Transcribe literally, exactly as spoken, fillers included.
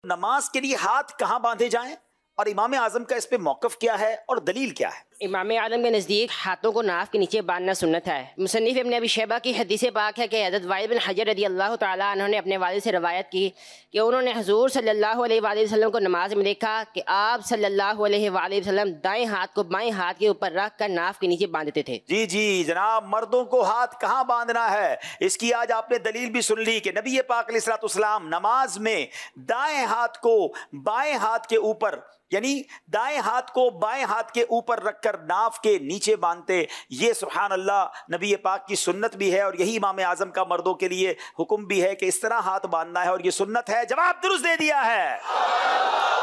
नमाज के लिए हाथ कहाँ बांधे जाएं और इमाम आजम का इस पे मौक़िफ़ क्या है और दलील क्या है? इमाम आजम के नज़दीक हाथों को नाफ के नीचे बांधना सुन्नत है। मुसन्निफ़ इब्न अबी शैबा की हदीस पाक है कि हज़रत वाइल बिन हजर रज़ी अल्लाह तआला अन्हु ने अपने वालिद से रवायत की कि उन्होंने हुज़ूर सल्लल्लाहु अलैहि वसल्लम को नमाज में देखा कि आप सल्लल्लाहु अलैहि वसल्लम दाएं हाथ को बाएं हाथ के ऊपर रख कर नाफ के नीचे बांधते थे। जी जी जनाब, मर्दों को हाथ कहाँ बांधना है इसकी आज आपने दलील भी सुन ली कि नबी पाक अलैहिस्सलाम नमाज में दाएं हाथ को बाएं हाथ के ऊपर, यानी दाएं हाथ को बाएं हाथ के ऊपर रखकर नाफ के नीचे बांधते। ये सुभान अल्लाह नबी पाक की सुन्नत भी है और यही इमाम आजम का मर्दों के लिए हुक्म भी है कि इस तरह हाथ बांधना है और ये सुन्नत है। जवाब दुरुस्त दे दिया है।